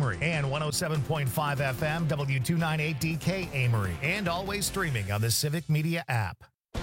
Amory, and 107.5 FM W298DK Amory, and always streaming on the Civic Media app.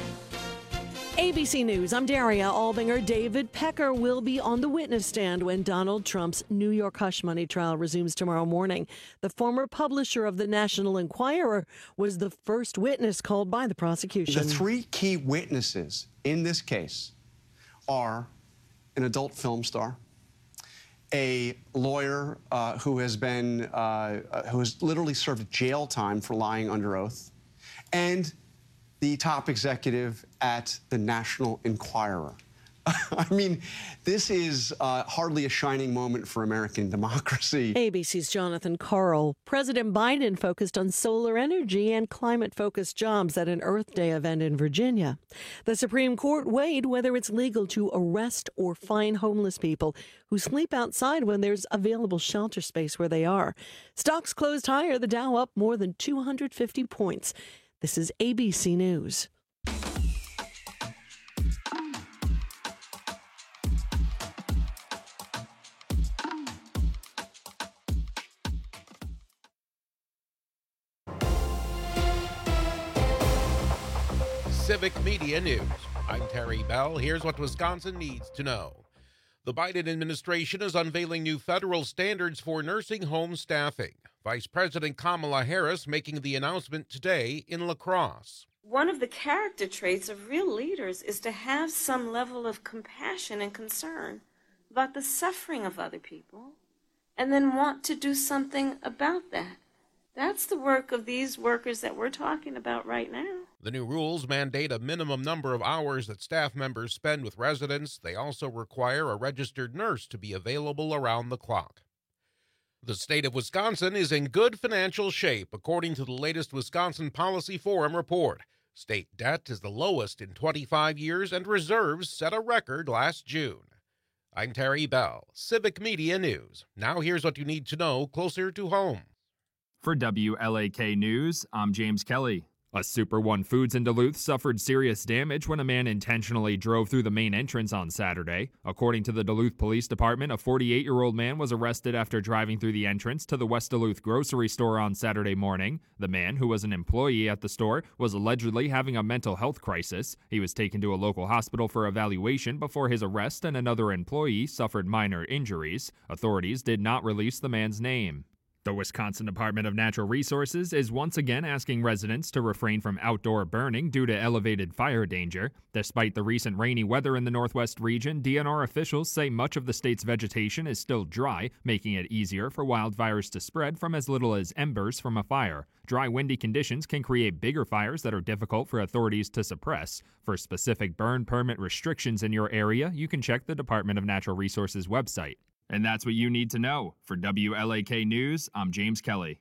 ABC News, I'm Daria Albinger. David Pecker will be on the witness stand when Donald Trump's New York hush money trial resumes tomorrow morning. The former publisher of the National Enquirer was the first witness called by the prosecution. The three key witnesses in this case are an adult film star, a lawyer who has literally served jail time for lying under oath, and the top executive at the National Enquirer. I mean, this is hardly a shining moment for American democracy. ABC's Jonathan Karl. President Biden focused on solar energy and climate-focused jobs at an Earth Day event in Virginia. The Supreme Court weighed whether it's legal to arrest or fine homeless people who sleep outside when there's available shelter space where they are. Stocks closed higher, the Dow up more than 250 points. This is ABC News. Civic Media News. I'm Terry Bell. Here's what Wisconsin needs to know. The Biden administration is unveiling new federal standards for nursing home staffing. Vice President Kamala Harris making the announcement today in La Crosse. One of the character traits of real leaders is to have some level of compassion and concern about the suffering of other people, and then want to do something about that. That's the work of these workers that we're talking about right now. The new rules mandate a minimum number of hours that staff members spend with residents. They also require a registered nurse to be available around the clock. The state of Wisconsin is in good financial shape, according to the latest Wisconsin Policy Forum report. State debt is the lowest in 25 years, and reserves set a record last June. I'm Terry Bell, Civic Media News. Now here's what you need to know closer to home. For WLAK News, I'm James Kelly. A Super One Foods in Duluth suffered serious damage when a man intentionally drove through the main entrance on Saturday. According to the Duluth Police Department, a 48-year-old man was arrested after driving through the entrance to the West Duluth grocery store on Saturday morning. The man, who was an employee at the store, was allegedly having a mental health crisis. He was taken to a local hospital for evaluation before his arrest, and another employee suffered minor injuries. Authorities did not release the man's name. The Wisconsin Department of Natural Resources is once again asking residents to refrain from outdoor burning due to elevated fire danger. Despite the recent rainy weather in the Northwest region, DNR officials say much of the state's vegetation is still dry, making it easier for wildfires to spread from as little as embers from a fire. Dry, windy conditions can create bigger fires that are difficult for authorities to suppress. For specific burn permit restrictions in your area, you can check the Department of Natural Resources website. And that's what you need to know. For WLAK News, I'm James Kelly.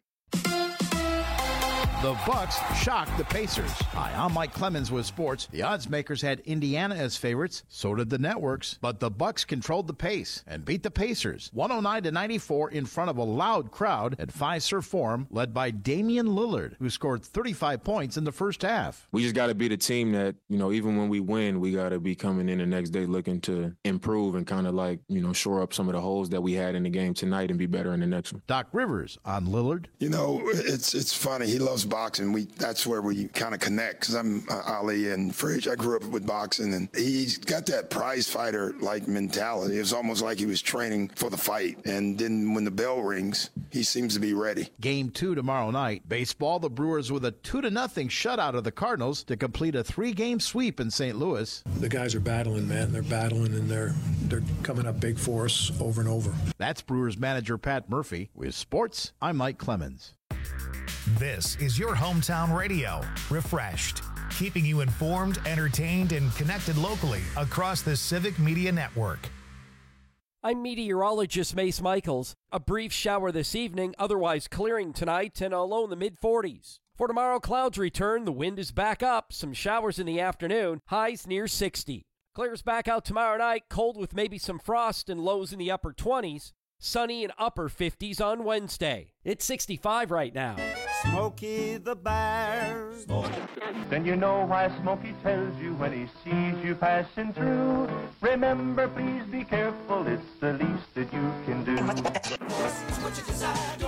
The Bucks shocked the Pacers. Hi, I'm Mike Clemens with sports. The odds makers had Indiana as favorites, so did the networks, but the Bucks controlled the pace and beat the Pacers 109-94 in front of a loud crowd at Fiserv Forum, led by Damian Lillard, who scored 35 points in the first half. We just got to be the team that, even when we win, we got to be coming in the next day looking to improve and kind of shore up some of the holes that we had in the game tonight and be better in the next one. Doc Rivers on Lillard. It's funny. He loves boxing. That's where we kind of connect, because I'm Ali and Fridge. I grew up with boxing, and he's got that prize fighter like mentality. It was almost like he was training for the fight, and then when the bell rings, he seems to be ready. Game 2 tomorrow night. Baseball, the Brewers with a 2-0 shutout of the Cardinals to complete a 3-game sweep in St. Louis. The guys are battling, man. They're battling, and they're coming up big for us over and over. That's Brewers manager Pat Murphy. With sports, I'm Mike Clemens. This is your hometown radio, Refreshed, keeping you informed, entertained, and connected locally across the Civic Media Network. I'm meteorologist Mace Michaels. A brief shower this evening, otherwise clearing tonight and a low in the mid-40s. For tomorrow, clouds return, the wind is back up, some showers in the afternoon, highs near 60. Clears back out tomorrow night, cold with maybe some frost and lows in the upper 20s. Sunny and upper 50s on Wednesday. It's 65 right now. Smokey the Bear. Then you know why Smokey tells you when he sees you passing through. Remember, please be careful, it's the least that you can do.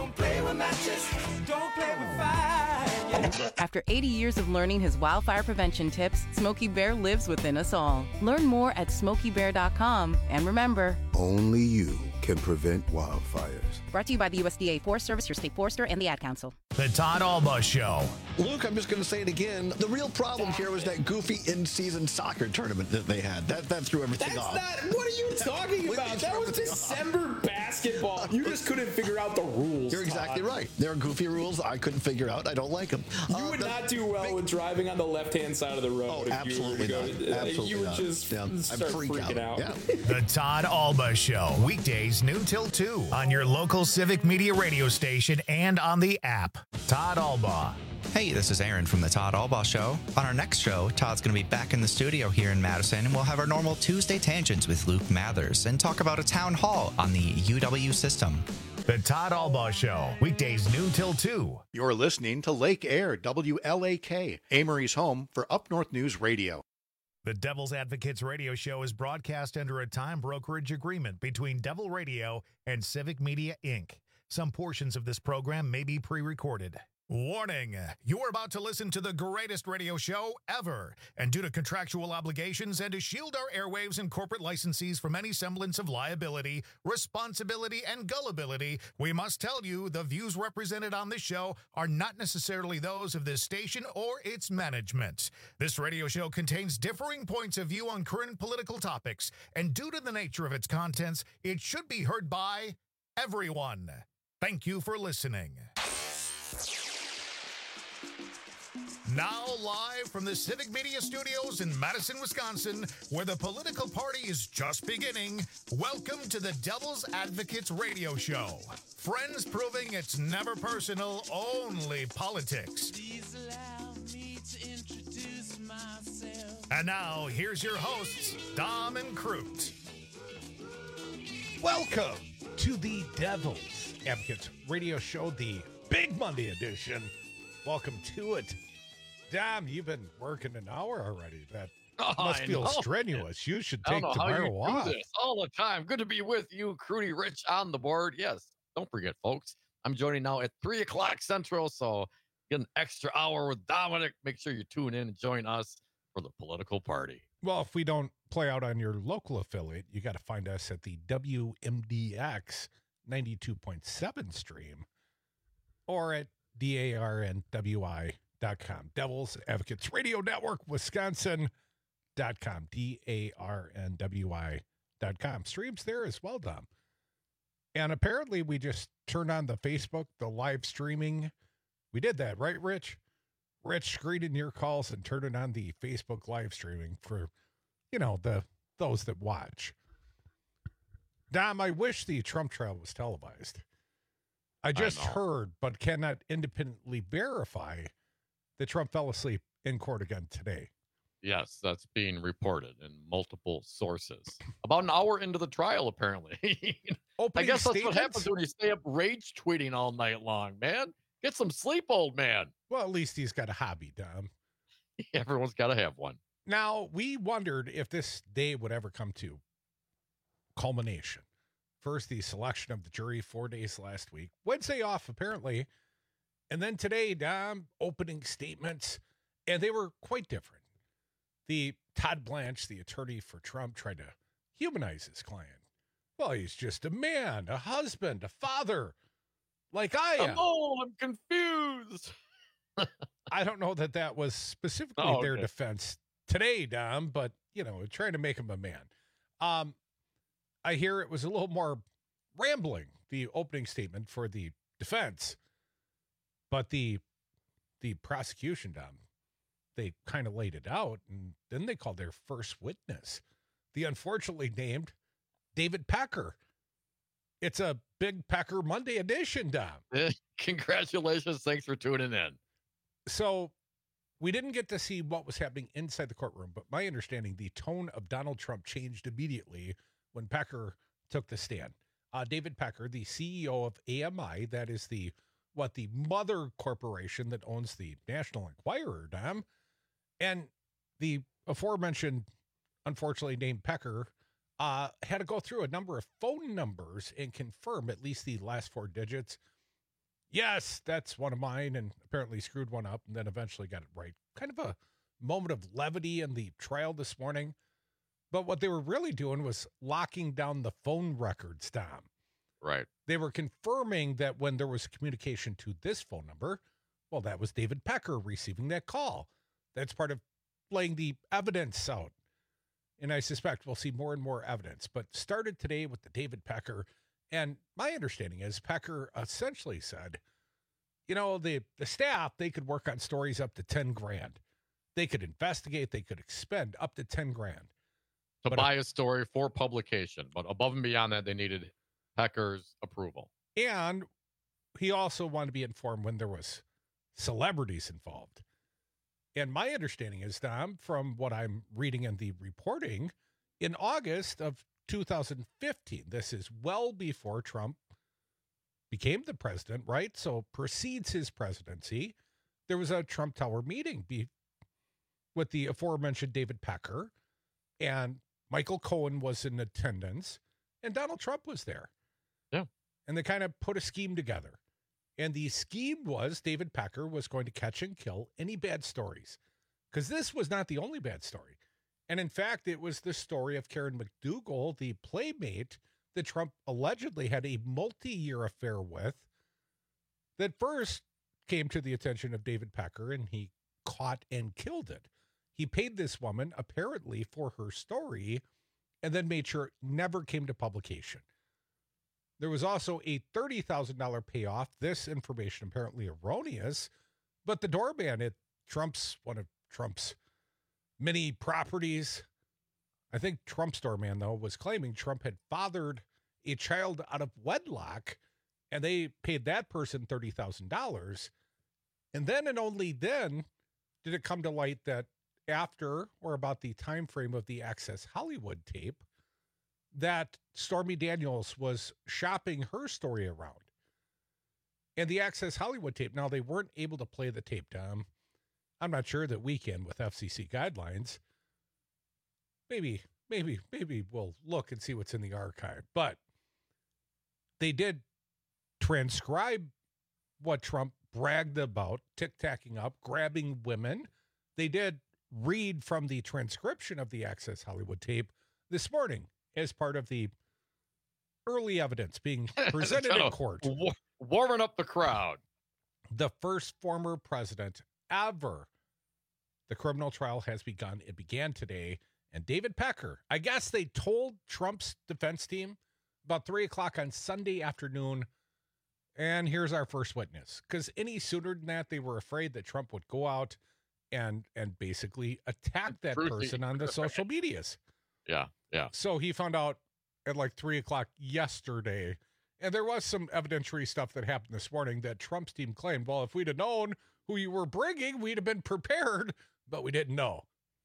After 80 years of learning his wildfire prevention tips, Smokey Bear lives within us all. Learn more at SmokeyBear.com. And remember, only you can prevent wildfires. Brought to you by the USDA Forest Service, your state forester, and the Ad Council. The Todd Alba Show. Luke, I'm just going to say it again. The real problem here was that goofy in-season soccer tournament that they had. That threw everything off. What are you talking about? That was December basketball. You just couldn't figure out the rules. You're exactly right. There are goofy rules I couldn't figure out. I don't like them. You would not do well with driving on the left-hand side of the road. Oh, absolutely not. Absolutely you would not. just start freaking out. Yeah. The Todd Alba Show. Weekdays noon till 2 on your local Civic Media radio station and on the app. Todd Alba. Hey, this is Aaron from the Todd Alba Show. On our next show, Todd's going to be back in the studio here in Madison, and we'll have our normal Tuesday Tangents with Luke Mathers and talk about a town hall on the UW system. The Todd Alba Show. Weekdays noon till 2. You're listening to Lake Air, WLAK, Amory's home for Up North News Radio. The Devil's Advocates radio show is broadcast under a time brokerage agreement between Devil Radio and Civic Media, Inc. Some portions of this program may be pre-recorded. Warning, you're about to listen to the greatest radio show ever. And due to contractual obligations and to shield our airwaves and corporate licensees from any semblance of liability, responsibility, and gullibility, we must tell you the views represented on this show are not necessarily those of this station or its management. This radio show contains differing points of view on current political topics, and due to the nature of its contents, it should be heard by everyone. Thank you for listening. Now live from the Civic Media Studios in Madison, Wisconsin, where the political party is just beginning, welcome to the Devil's Advocates radio show. Friends proving it's never personal, only politics. Please allow me to introduce myself. And now, here's your hosts, Dom and Crute. Welcome to the Devil's Advocates radio show, the Big Monday edition. Welcome to it. Dom, you've been working an hour already. That must feel strenuous. You should take tomorrow off. All the time. Good to be with you, Crudy Rich on the board. Yes, don't forget, folks. I'm joining now at 3 o'clock Central, so get an extra hour with Dominic. Make sure you tune in and join us for the political party. Well, if we don't play out on your local affiliate, you got to find us at the WMDX 92.7 stream or at DARNWI.com. Devil's Advocates Radio Network, Wisconsin.com. DARNWI.com. Streams there as well, Dom. And apparently we just turned on the Facebook, the live streaming. We did that, right, Rich? Rich screening your calls and turning on the Facebook live streaming for, those that watch. Dom, I wish the Trump trial was televised. I just heard, but cannot independently verify that Trump fell asleep in court again today. Yes, that's being reported in multiple sources. About an hour into the trial, apparently. I guess that's what happens when you stay up rage tweeting all night long, man. Get some sleep, old man. Well, at least he's got a hobby, Dom. Everyone's got to have one. Now, we wondered if this day would ever come to culmination. First, the selection of the jury 4 days last week. Wednesday off, apparently. And then today, Dom, opening statements. And they were quite different. The Todd Blanche, the attorney for Trump, tried to humanize his client. Well, he's just a man, a husband, a father, like I am. Oh, I'm confused. I don't know that was specifically their defense today, Dom, but, trying to make him a man. I hear it was a little more rambling, the opening statement for the defense, but the prosecution, Dom, they kind of laid it out, and then they called their first witness, the unfortunately named David Packer. It's a Big Packer Monday edition, Dom. Congratulations. Thanks for tuning in. So we didn't get to see what was happening inside the courtroom, but my understanding, the tone of Donald Trump changed immediately when Packer took the stand. David Packer, the CEO of AMI, that is the mother corporation that owns the National Enquirer, Dom. And the aforementioned, unfortunately named Packer, had to go through a number of phone numbers and confirm at least the last 4 digits. Yes, that's one of mine, and apparently screwed one up and then eventually got it right. Kind of a moment of levity in the trial this morning. But what they were really doing was locking down the phone records, Tom. Right. They were confirming that when there was communication to this phone number, well, that was David Pecker receiving that call. That's part of laying the evidence out. And I suspect we'll see more and more evidence. But started today with the David Pecker. And my understanding is Pecker essentially said, the staff, they could work on stories up to 10 grand. They could investigate. They could expend up to 10 grand. To buy a story for publication. But above and beyond that, they needed Pecker's approval. And he also wanted to be informed when there was celebrities involved. And my understanding is, Tom, from what I'm reading in the reporting, in August of 2015, this is well before Trump became the president, right? So precedes his presidency. There was a Trump Tower meeting with the aforementioned David Pecker, and Michael Cohen was in attendance, and Donald Trump was there. Yeah. And they kind of put a scheme together. And the scheme was David Pecker was going to catch and kill any bad stories, because this was not the only bad story. And in fact, it was the story of Karen McDougal, the playmate that Trump allegedly had a multi-year affair with, that first came to the attention of David Pecker, and he caught and killed it. He paid this woman apparently for her story and then made sure it never came to publication. There was also a $30,000 payoff. This information apparently erroneous, but the doorman at one of Trump's many properties, I think Trump's doorman, though, was claiming Trump had fathered a child out of wedlock, and they paid that person $30,000. And then and only then did it come to light that after or about the time frame of the Access Hollywood tape, that Stormy Daniels was shopping her story around. And the Access Hollywood tape, now they weren't able to play the tape, Tom. I'm not sure that we can with FCC guidelines. Maybe we'll look and see what's in the archive. But they did transcribe what Trump bragged about, tic-tacking up, grabbing women. They did read from the transcription of the Access Hollywood tape this morning as part of the early evidence being presented in court. Warming up the crowd. The first former president ever. The criminal trial has begun. It began today. And David Pecker, I guess they told Trump's defense team about 3 o'clock on Sunday afternoon, and here's our first witness. Because any sooner than that, they were afraid that Trump would go out and basically attack that person on the social medias. Yeah. So he found out at like 3 o'clock yesterday, and there was some evidentiary stuff that happened this morning that Trump's team claimed, well, if we'd have known who you were bringing, we'd have been prepared, but we didn't know.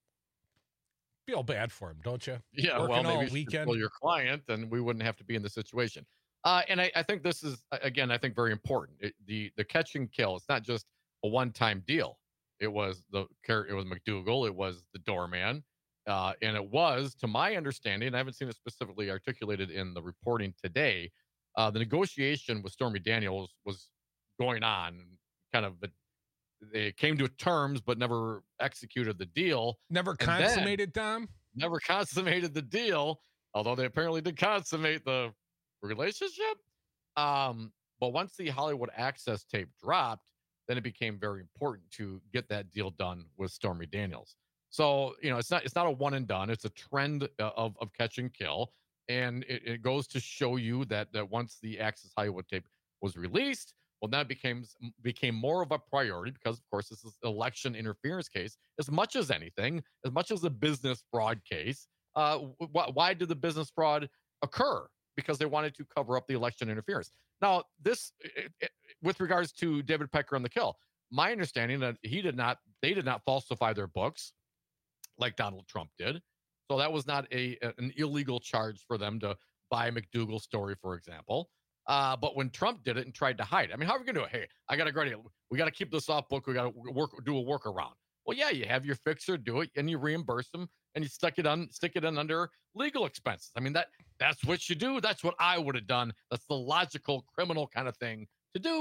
Feel bad for him, don't you? Yeah, Working well, maybe all weekend. Well, your client, and we wouldn't have to be in the situation. And I think this is, again, I think very important. The catch and kill, it's not just a one-time deal. It was McDougal, it was the doorman, and it was, to my understanding, I haven't seen it specifically articulated in the reporting today, the negotiation with Stormy Daniels was going on, kind of, they came to terms but never executed the deal. Never consummated, Tom? Never consummated the deal, although they apparently did consummate the relationship. But once the Hollywood Access tape dropped, then it became very important to get that deal done with Stormy Daniels. So, it's not a one and done. It's a trend of catch and kill. And it goes to show you that once the Access Hollywood tape was released, well, that became more of a priority because, of course, this is an election interference case. As much as anything, as much as a business fraud case, why did the business fraud occur? Because they wanted to cover up the election interference. Now, with regards to David Pecker and the kill, my understanding that they did not falsify their books like Donald Trump did. So that was not an illegal charge for them to buy McDougal's story, for example. But when Trump did it and tried to hide, I mean, how are we going to do it? Hey, I got a great idea. We got to keep this off book. We got to do a workaround. Well, yeah, you have your fixer do it and you reimburse them and you stick it in under legal expenses. I mean, that's what you do. That's what I would have done. That's the logical criminal kind of thing to do.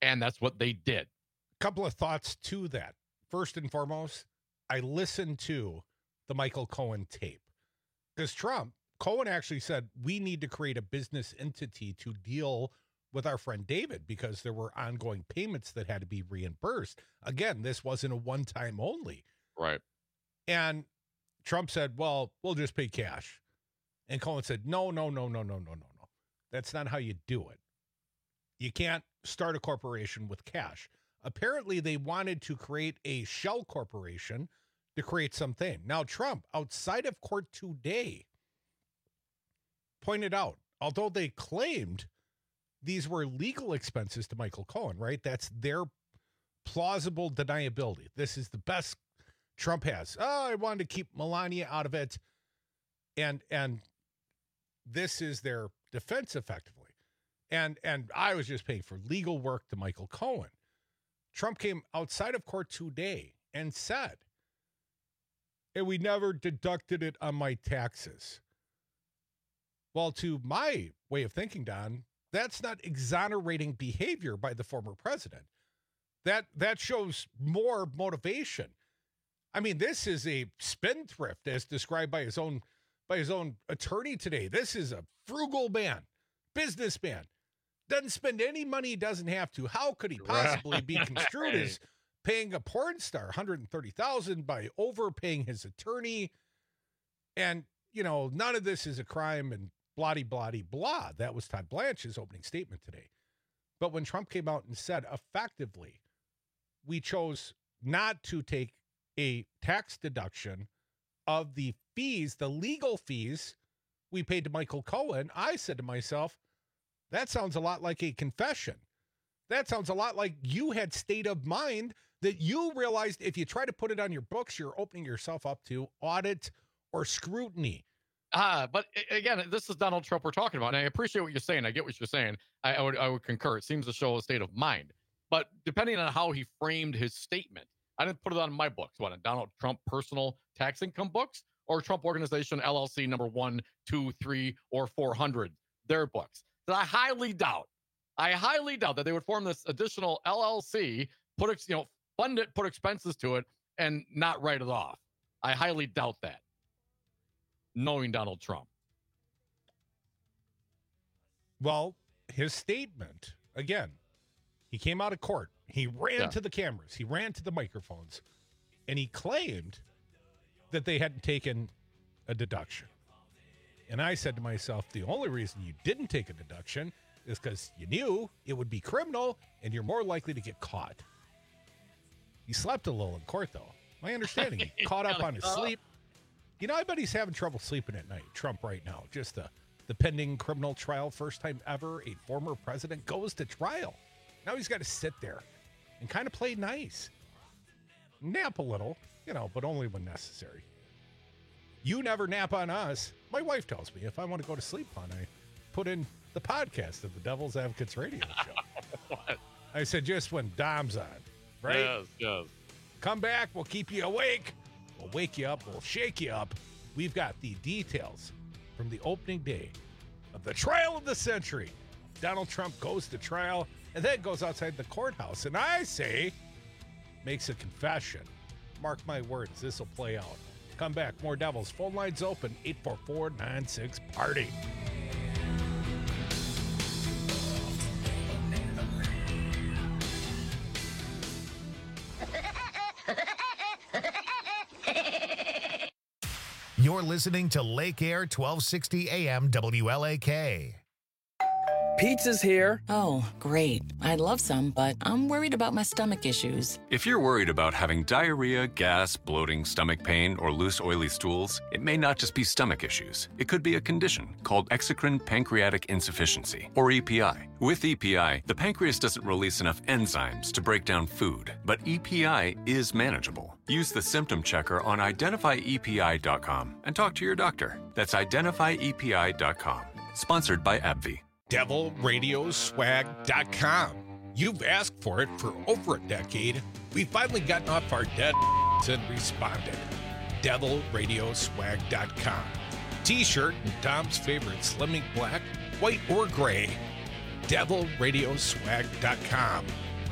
And that's what they did. Couple of thoughts to that. First and foremost, I listened to the Michael Cohen tape because Cohen actually said we need to create a business entity to deal with our friend David because there were ongoing payments that had to be reimbursed. Again, this wasn't a one-time only. Right. And Trump said, well, we'll just pay cash. And Cohen said, no. That's not how you do it. You can't start a corporation with cash. Apparently, they wanted to create a shell corporation to create something. Now, Trump, outside of court today, pointed out, although they claimed these were legal expenses to Michael Cohen, right? That's their plausible deniability. This is the best Trump has. Oh, I wanted to keep Melania out of it. And this is their defense effectively. And I was just paying for legal work to Michael Cohen. Trump came outside of court today and said, hey, we never deducted it on my taxes. Well, to my way of thinking, Don, that's not exonerating behavior by the former president. That shows more motivation. I mean, this is a spendthrift as described by his own attorney today. This is a frugal man, businessman. Doesn't spend any money he doesn't have to. How could he possibly be construed as paying a porn star $130,000 by overpaying his attorney? And, none of this is a crime and blah. That was Todd Blanche's opening statement today. But when Trump came out and said, effectively, we chose not to take a tax deduction of the fees, the legal fees we paid to Michael Cohen, I said to myself, that sounds a lot like a confession. That sounds a lot like you had state of mind that you realized if you try to put it on your books, you're opening yourself up to audit or scrutiny. But again, this is Donald Trump we're talking about. And I appreciate what you're saying. I get what you're saying. I would concur. It seems to show a state of mind. But depending on how he framed his statement, I didn't put it on my books. What, on Donald Trump personal tax income books or Trump Organization LLC number 1, 2, 3, or 400, their books. That I highly doubt that they would form this additional LLC, fund it, put expenses to it, and not write it off. I highly doubt that, knowing Donald Trump. Well, his statement, again, he came out of court. He ran to the cameras. He ran to the microphones. And he claimed that they hadn't taken a deduction. And I said to myself, the only reason you didn't take a deduction is because you knew it would be criminal and you're more likely to get caught. He slept a little in court, though. My understanding, he caught up on his sleep. I bet he's having trouble sleeping at night, Trump, right now. Just the pending criminal trial, first time ever a former president goes to trial. Now he's got to sit there and kind of play nice. Nap a little, but only when necessary. You never nap on us. My wife tells me if I want to go to sleep on, I put in the podcast of the Devil's Advocates radio show. What? I said just when Dom's on, right? Yes. Come back. We'll keep you awake. We'll wake you up. We'll shake you up. We've got the details from the opening day of the trial of the century. Donald Trump goes to trial and then goes outside the courthouse. And I say, makes a confession. Mark my words, this will play out. Come back. More Devils. Phone lines open. 844-96-PARTY. You're listening to Lake Air 1260 AM WLAK. Pizza's here. Oh, great. I'd love some, but I'm worried about my stomach issues. If you're worried about having diarrhea, gas, bloating, stomach pain, or loose, oily stools, it may not just be stomach issues. It could be a condition called exocrine pancreatic insufficiency, or EPI. With EPI, the pancreas doesn't release enough enzymes to break down food, but EPI is manageable. Use the symptom checker on identifyepi.com and talk to your doctor. That's identifyepi.com. Sponsored by AbbVie. DevilRadioswag.com. You've asked for it for over a decade. We've finally gotten off our dead and responded. DevilRadioswag.com. T-shirt and Dom's favorite slimming black, white, or gray. DevilRadioswag.com.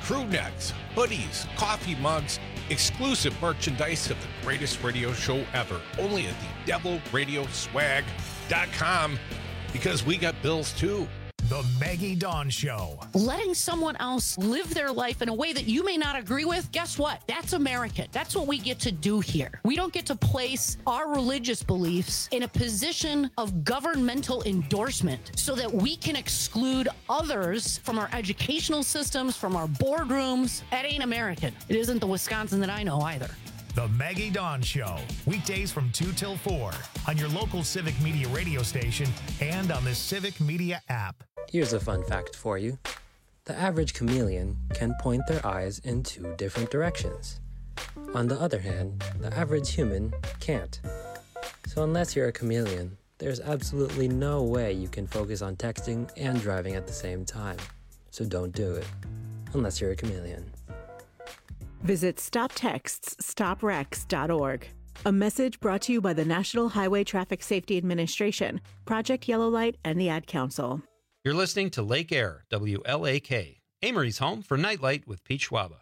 crew necks, hoodies, coffee mugs, exclusive merchandise of the greatest radio show ever. Only at the DevilRadioSwag.com, because we got bills too. The Maggie Dawn Show. Letting someone else live their life in a way that you may not agree with, guess what? That's American. That's what we get to do here. We don't get to place our religious beliefs in a position of governmental endorsement so that we can exclude others from our educational systems, from our boardrooms. That ain't American. It isn't the Wisconsin that I know either. The Maggie Dawn Show, weekdays from 2 till 4 on your local Civic Media radio station and on the Civic Media app. Here's a fun fact for you. The average chameleon can point their eyes in 2 different directions. On the other hand, the average human can't. So unless you're a chameleon, there's absolutely no way you can focus on texting and driving at the same time. So don't do it, unless you're a chameleon. Visit StopTextsStopWrecks.org. A message brought to you by the National Highway Traffic Safety Administration, Project Yellow Light, and the Ad Council. You're listening to Lake Air, WLAK, Amory's home for Nightlight with Pete Schwaba.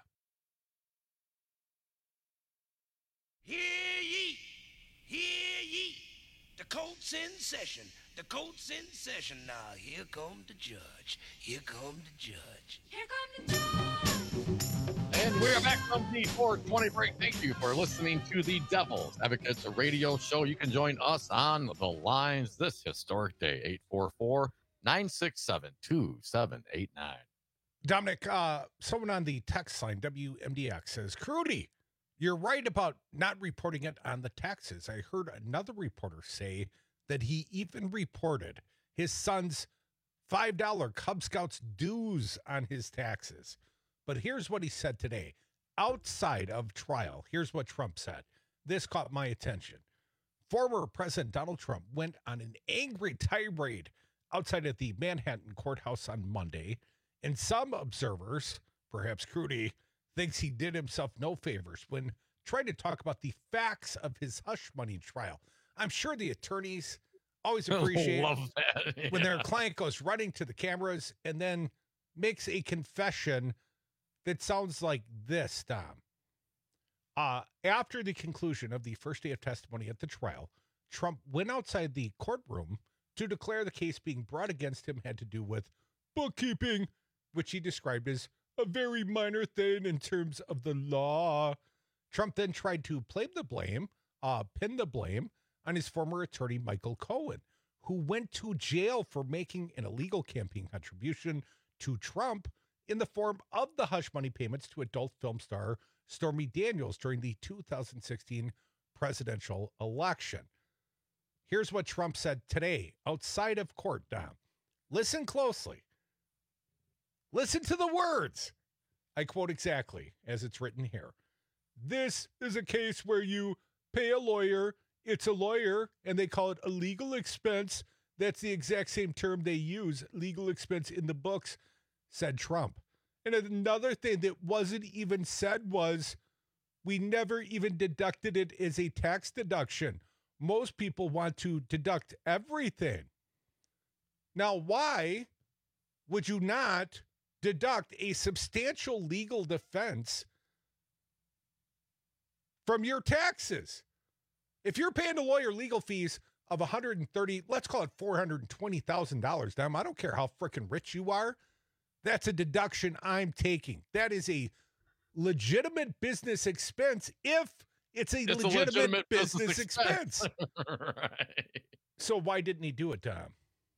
Hear ye, hear ye, the court's in session, the court's in session. Now here come the judge, here come the judge. Here come the judge. And we're back from the 420 break. Thank you for listening to the Devil's Advocates Radio Show. You can join us on the lines this historic day, 844-967-2789. Dominic, someone on the text line, WMDX, says, Crudy, you're right about not reporting it on the taxes. I heard another reporter say that he even reported his son's $5 Cub Scouts dues on his taxes. But here's what he said today. Outside of trial, here's what Trump said. This caught my attention. Former President Donald Trump went on an angry tirade outside of the Manhattan courthouse on Monday, and some observers, perhaps Crudy, thinks he did himself no favors when trying to talk about the facts of his hush money trial. I'm sure the attorneys always appreciate when their client goes running to the cameras and then makes a confession that sounds like this, Dom. After the conclusion of the first day of testimony at the trial, Trump went outside the courtroom to declare the case being brought against him had to do with bookkeeping, which he described as a very minor thing in terms of the law. Trump then tried to pin the blame on his former attorney, Michael Cohen, who went to jail for making an illegal campaign contribution to Trump in the form of the hush money payments to adult film star Stormy Daniels during the 2016 presidential election. Here's what Trump said today outside of court, Dom. Listen closely. Listen to the words. I quote exactly as it's written here. This is a case where you pay a lawyer. It's a lawyer, and they call it a legal expense. That's the exact same term they use, legal expense, in the books, said Trump. And another thing that wasn't even said was, we never even deducted it as a tax deduction. Most people want to deduct everything. Now, why would you not deduct a substantial legal defense from your taxes? If you're paying a lawyer legal fees of $130, let's call it $420,000, Dom, I don't care how freaking rich you are. That's a deduction I'm taking. That is a legitimate business expense if it's a legitimate business expense. Right. So why didn't he do it, Dom?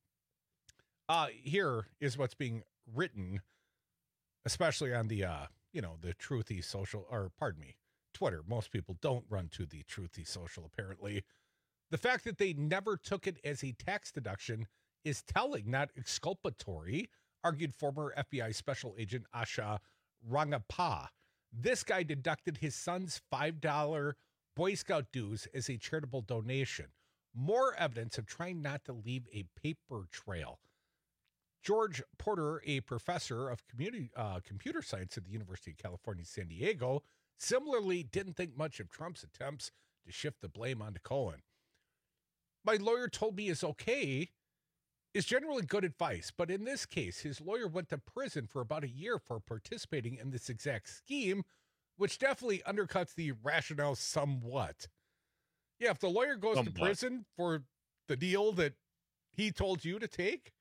Here is what's being written, especially on the, the Truthy social, or pardon me, Twitter. Most people don't run to the Truthy social, apparently. The fact that they never took it as a tax deduction is telling, not exculpatory, argued former FBI Special Agent Asha Rangappa. This guy deducted his son's $5 Boy Scout dues as a charitable donation. More evidence of trying not to leave a paper trail. George Porter, a professor of computer science at the University of California, San Diego, similarly didn't think much of Trump's attempts to shift the blame onto Cohen. My lawyer told me it's okay is generally good advice. But in this case, his lawyer went to prison for about a year for participating in this exact scheme, which definitely undercuts the rationale somewhat. Yeah, if the lawyer goes to prison for the deal that he told you to take,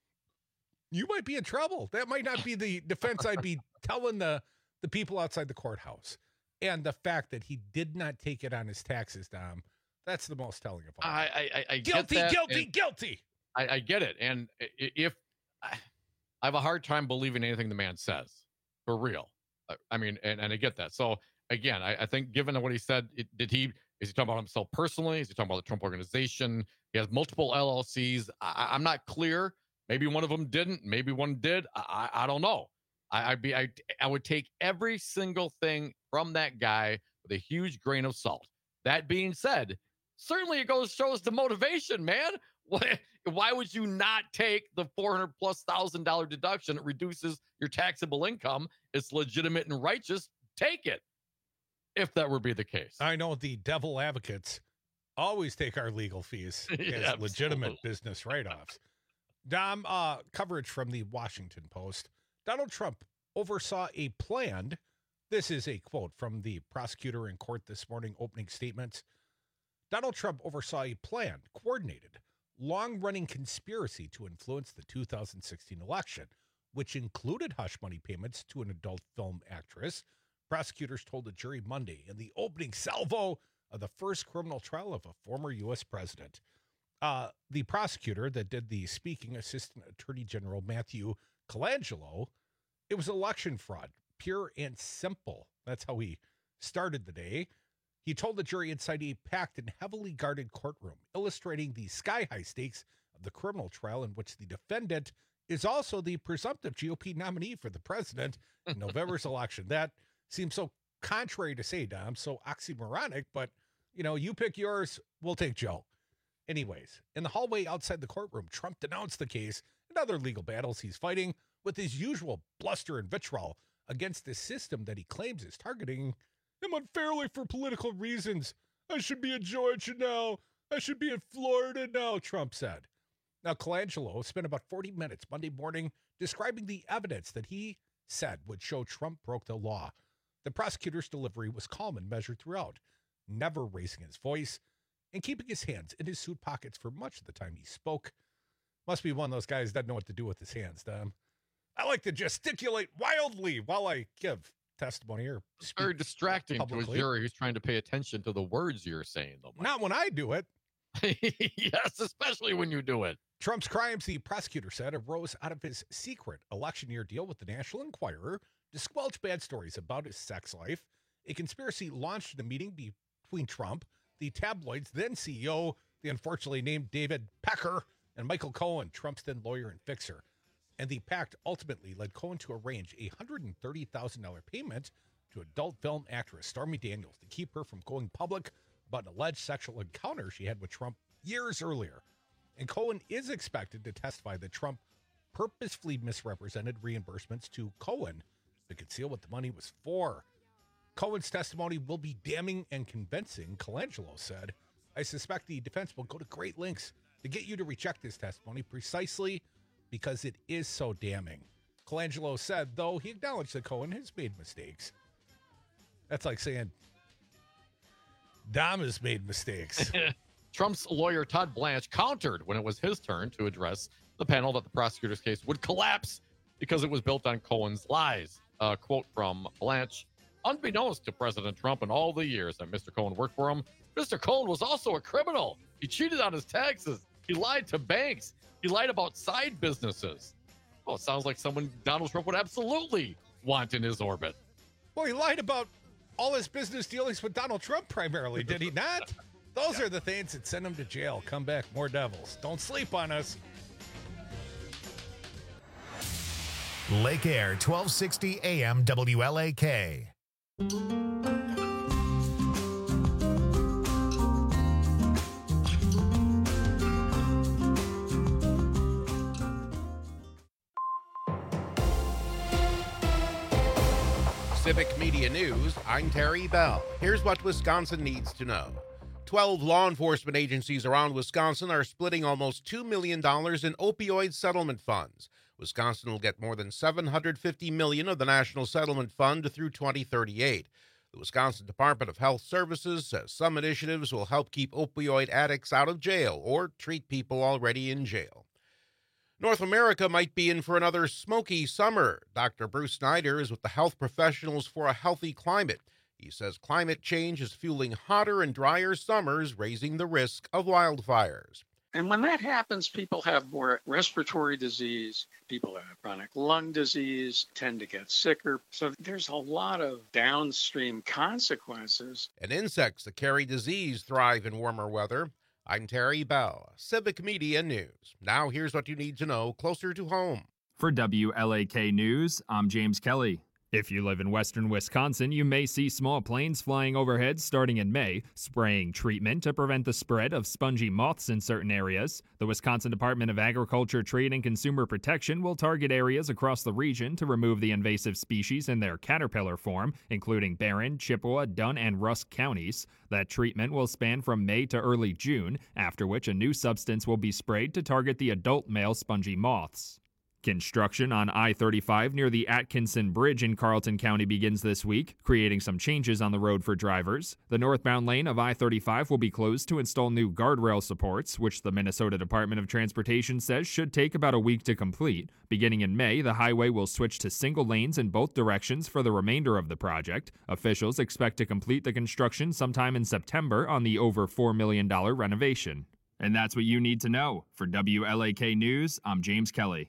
you might be in trouble. That might not be the defense I'd be telling the people outside the courthouse. And the fact that he did not take it on his taxes, Dom, that's the most telling of all. I guilty, get that, guilty. I get it. And if I have a hard time believing anything the man says, for real. I mean, and I get that. So again, I think given what he said, is he talking about himself personally? Is he talking about the Trump organization? He has multiple LLCs. I'm not clear. Maybe one of them didn't. Maybe one did. I don't know. I would take every single thing from that guy with a huge grain of salt. That being said, certainly it shows the motivation, man. Why would you not take the $400,000+ deduction? It reduces your taxable income. It's legitimate and righteous. Take it. If that would be the case. I know the devil advocates always take our legal fees as legitimate business write-offs. Dom, coverage from the Washington Post. Donald Trump oversaw a planned, this is a quote from the prosecutor in court this morning, opening statements. Donald Trump oversaw a planned, coordinated, long-running conspiracy to influence the 2016 election, which included hush money payments to an adult film actress. Prosecutors told a jury Monday in the opening salvo of the first criminal trial of a former U.S. president. The prosecutor that did the speaking, Assistant Attorney General Matthew Colangelo, it was election fraud, pure and simple. That's how he started the day. He told the jury inside a packed and heavily guarded courtroom, illustrating the sky-high stakes of the criminal trial in which the defendant is also the presumptive GOP nominee for the president in November's election. That seems so contrary to say, Dom, so oxymoronic, but, you pick yours, we'll take Joe. Anyways, in the hallway outside the courtroom, Trump denounced the case and other legal battles he's fighting with his usual bluster and vitriol against the system that he claims is targeting him unfairly for political reasons. I should be in Georgia now. I should be in Florida now, Trump said. Now, Colangelo spent about 40 minutes Monday morning describing the evidence that he said would show Trump broke the law. The prosecutor's delivery was calm and measured throughout, never raising his voice and keeping his hands in his suit pockets for much of the time he spoke. Must be one of those guys that doesn't know what to do with his hands, Dom. I like to gesticulate wildly while I give testimony or it's very distracting publicly to a jury who's trying to pay attention to the words you're saying, though. Not when I do it. Yes, especially when you do it. Trump's crimes, the prosecutor said, arose out of his secret election year deal with the National Enquirer to squelch bad stories about his sex life. A conspiracy launched in a meeting between Trump, the tabloid's then CEO, the unfortunately named David Pecker, and Michael Cohen, Trump's then lawyer and fixer. And the pact ultimately led Cohen to arrange a $130,000 payment to adult film actress Stormy Daniels to keep her from going public about an alleged sexual encounter she had with Trump years earlier. And Cohen is expected to testify that Trump purposefully misrepresented reimbursements to Cohen to conceal what the money was for. Cohen's testimony will be damning and convincing, Colangelo said. I suspect the defense will go to great lengths to get you to reject this testimony precisely because it is so damning. Colangelo said, though, he acknowledged that Cohen has made mistakes. That's like saying Dom has made mistakes. Trump's lawyer, Todd Blanche, countered when it was his turn to address the panel that the prosecutor's case would collapse because it was built on Cohen's lies. A quote from Blanche, unbeknownst to President Trump in all the years that Mr. Cohen worked for him, Mr. Cohen was also a criminal. He cheated on his taxes. He lied to banks. He lied about side businesses. Oh, it sounds like someone Donald Trump would absolutely want in his orbit. Well, he lied about all his business dealings with Donald Trump primarily, did he not? Those are the things that send him to jail. Come back, more devils. Don't sleep on us. Lake Air, 1260 AM WLAK. Civic Media News, I'm Terry Bell. Here's what Wisconsin needs to know. 12 law enforcement agencies around Wisconsin are splitting almost $2 million in opioid settlement funds. Wisconsin will get more than $750 million of the National Settlement Fund through 2038. The Wisconsin Department of Health Services says some initiatives will help keep opioid addicts out of jail or treat people already in jail. North America might be in for another smoky summer. Dr. Bruce Snyder is with the Health Professionals for a Healthy Climate. He says climate change is fueling hotter and drier summers, raising the risk of wildfires. And when that happens, people have more respiratory disease, people have chronic lung disease, tend to get sicker. So there's a lot of downstream consequences. And insects that carry disease thrive in warmer weather. I'm Terry Bell, Civic Media News. Now here's what you need to know closer to home. For WLAK News, I'm James Kelly. If you live in western Wisconsin, you may see small planes flying overhead starting in May, spraying treatment to prevent the spread of spongy moths in certain areas. The Wisconsin Department of Agriculture, Trade, and Consumer Protection will target areas across the region to remove the invasive species in their caterpillar form, including Barron, Chippewa, Dunn, and Rusk counties. That treatment will span from May to early June, after which a new substance will be sprayed to target the adult male spongy moths. Construction on I-35 near the Atkinson Bridge in Carleton County begins this week, creating some changes on the road for drivers. The northbound lane of I-35 will be closed to install new guardrail supports, which the Minnesota Department of Transportation says should take about a week to complete. Beginning in May, the highway will switch to single lanes in both directions for the remainder of the project. Officials expect to complete the construction sometime in September on the over $4 million renovation. And that's what you need to know. For WLAK News, I'm James Kelly.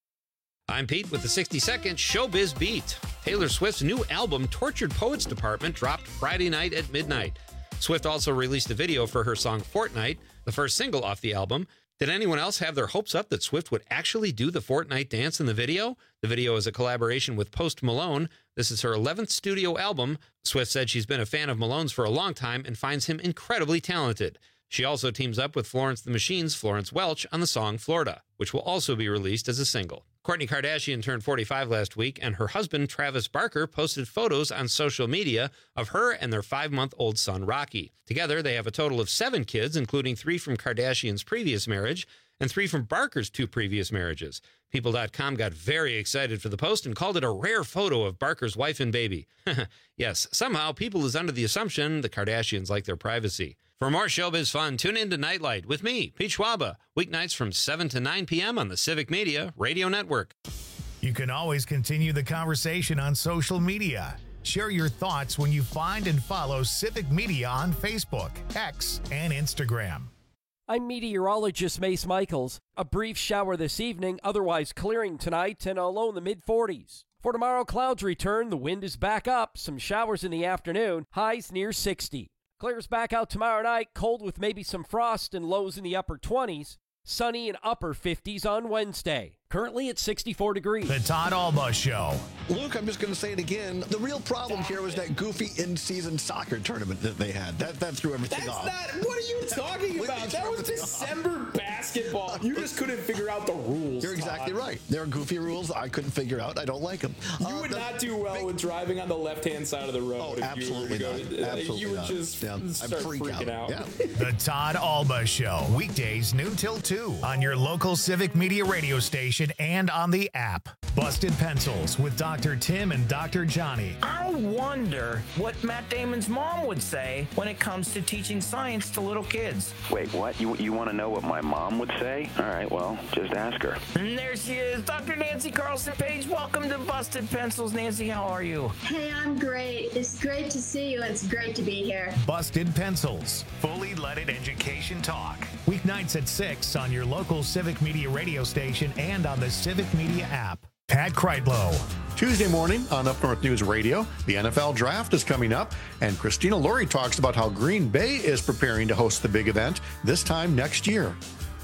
I'm Pete with the 60-second Showbiz Beat. Taylor Swift's new album, Tortured Poets Department, dropped Friday night at midnight. Swift also released a video for her song Fortnite, the first single off the album. Did anyone else have their hopes up that Swift would actually do the Fortnite dance in the video? The video is a collaboration with Post Malone. This is her 11th studio album. Swift said she's been a fan of Malone's for a long time and finds him incredibly talented. She also teams up with Florence the Machine's Florence Welch on the song Florida, which will also be released as a single. Kourtney Kardashian turned 45 last week, and her husband, Travis Barker, posted photos on social media of her and their 5-month-old son, Rocky. Together, they have a total of 7 kids, including 3 from Kardashian's previous marriage and 3 from Barker's 2 previous marriages. People.com got very excited for the post and called it a rare photo of Barker's wife and baby. Yes, somehow People is under the assumption the Kardashians like their privacy. For more showbiz fun, tune in to Nightlight with me, Pete Schwaba, weeknights from 7 to 9 p.m. on the Civic Media Radio Network. You can always continue the conversation on social media. Share your thoughts when you find and follow Civic Media on Facebook, X, and Instagram. I'm meteorologist Mace Michaels. A brief shower this evening, otherwise clearing tonight and a low in the mid-40s. For tomorrow, clouds return. The wind is back up. Some showers in the afternoon. Highs near 60. Clears back out tomorrow night. Cold with maybe some frost and lows in the upper 20s. Sunny and upper 50s on Wednesday. Currently at 64 degrees. The Todd Alba Show. Luke, I'm just going to say it again. The real problem here was that goofy in-season soccer tournament that they had. That threw everything off. What are you talking about? That was December basketball. You just couldn't figure out the rules. You're exactly right. There are goofy rules I couldn't figure out. I don't like them. You would not do well with driving on the left-hand side of the road. Oh, absolutely not. Absolutely you would not. just start freaking out. Yeah. The Todd Alba Show. Weekdays noon till 2 on your local Civic Media radio station and on the app. Busted Pencils with Dr. Tim and Dr. Johnny. I wonder what Matt Damon's mom would say when it comes to teaching science to little kids. Wait, what? You want to know what my mom would say? All right, well, just ask her. And there she is, Dr. Nancy Carlson Page. Welcome to Busted Pencils. Nancy, how are you? Hey, I'm great. It's great to see you. It's great to be here. Busted Pencils. Fully leaded education talk. Weeknights at 6 on your local Civic Media radio station and on the Civic Media app. Pat Kreitlow. Tuesday morning on Up North News Radio, the NFL Draft is coming up, and Christina Laurie talks about how Green Bay is preparing to host the big event this time next year.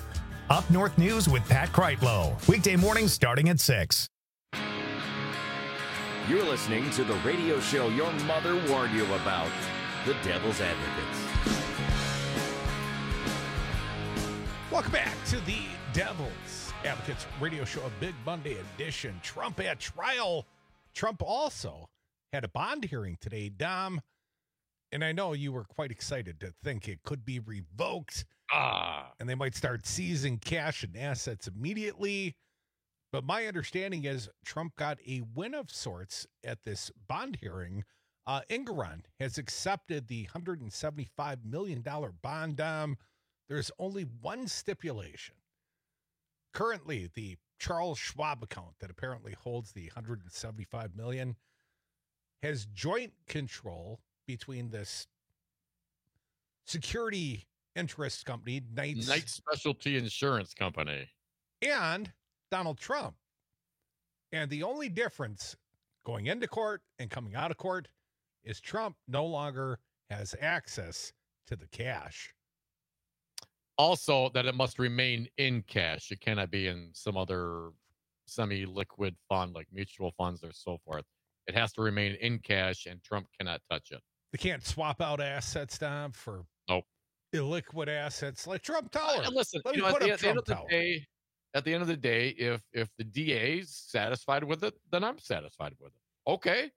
Up North News with Pat Kreitlow. Weekday mornings starting at 6. You're listening to the radio show your mother warned you about, The Devil's Advocates. Welcome back to the Devil's Advocates radio show, a big Monday edition. Trump at trial. Trump also had a bond hearing today. Dom, And I know you were quite excited to think it could be revoked. And they might start seizing cash and assets immediately. But my understanding is Trump got a win of sorts at this bond hearing. Engoron has accepted the $175 million bond. There's only one stipulation. Currently, the Charles Schwab account that apparently holds the $175 million has joint control between this security interest company, Knight Specialty Insurance Company, and Donald Trump. And the only difference going into court and coming out of court is Trump no longer has access to the cash. Also, that it must remain in cash. It cannot be in some other semi-liquid fund like mutual funds or so forth. It has to remain in cash, and Trump cannot touch it. They can't swap out assets, Dom, for illiquid assets like Trump Tower. Listen, Let me at put the up Trump Tower. At the end of the day, if the DA's satisfied with it, then I'm satisfied with it. Okay.